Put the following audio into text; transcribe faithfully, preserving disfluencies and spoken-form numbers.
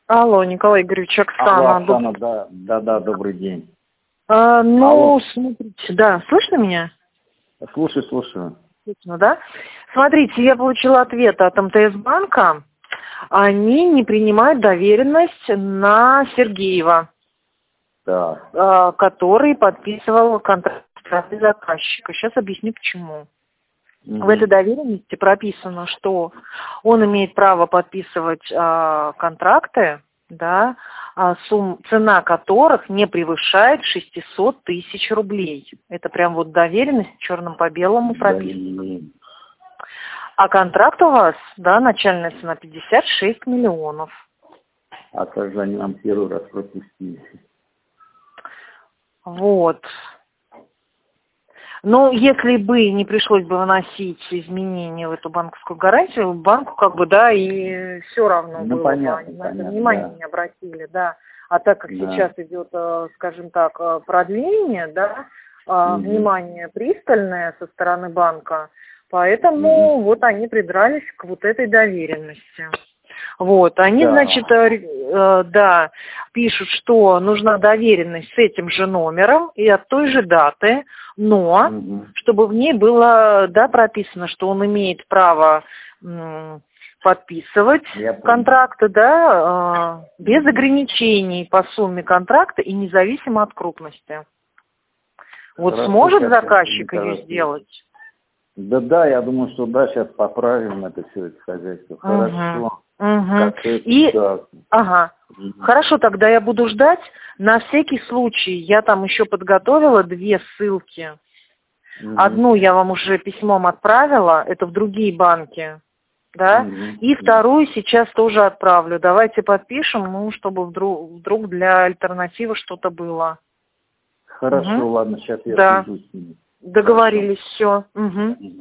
Алло, Николай Игоревич, Оксана. Алло, Оксана, Доб- да, да, да, добрый день. А, ну, Алло. смотрите, да, слышно меня? Слушаю, слушаю. Слышно, да? Смотрите, я получила ответ от МТС-банка. Они не принимают доверенность на Сергеева, Так. а, который подписывал контракт с заказчика. Сейчас объясню, почему. Мгм. В этой доверенности прописано, что он имеет право подписывать а, контракты, да, а, сумм, цена которых не превышает шестьсот тысяч рублей. Это прям вот доверенность черным по белому прописано. Блин. А контракт у вас, да, начальная цена пятьдесят шесть миллионов. А как же они нам первый раз пропустили? Вот. Ну, если бы не пришлось бы вносить изменения в эту банковскую гарантию, банку как бы, да, и все равно Ну, было понятно, бы, они на это понятно, внимание да. не обратили, да. А так как Да. сейчас идет, э, скажем так, э, продление, да, э, Мгм. внимание пристальное со стороны банка, поэтому Мгм. вот они придрались к вот этой доверенности. Вот, они, Да. значит, э, э, да, пишут, что нужна доверенность с этим же номером и от той же даты, но Мгм. чтобы в ней было, да, прописано, что он имеет право м, подписывать Я понял. контракты, да, э, без ограничений по сумме контракта и независимо от крупности. Вот Хорошо, сможет сейчас заказчик я- ее сделать? Да, да, я думаю, что да, сейчас поправим это все, это хозяйство. Хорошо. Угу. Как это, И, да. ага, Мгм. хорошо, тогда я буду ждать. На всякий случай я там еще подготовила две ссылки. Мгм. Одну я вам уже письмом отправила, это в другие банки, да, Мгм. и вторую сейчас тоже отправлю. Давайте подпишем, ну, чтобы вдруг, вдруг для альтернативы что-то было. Хорошо, Угу. ладно, сейчас я Да, свяжусь с ними. договорились, все. Угу. Хорошо.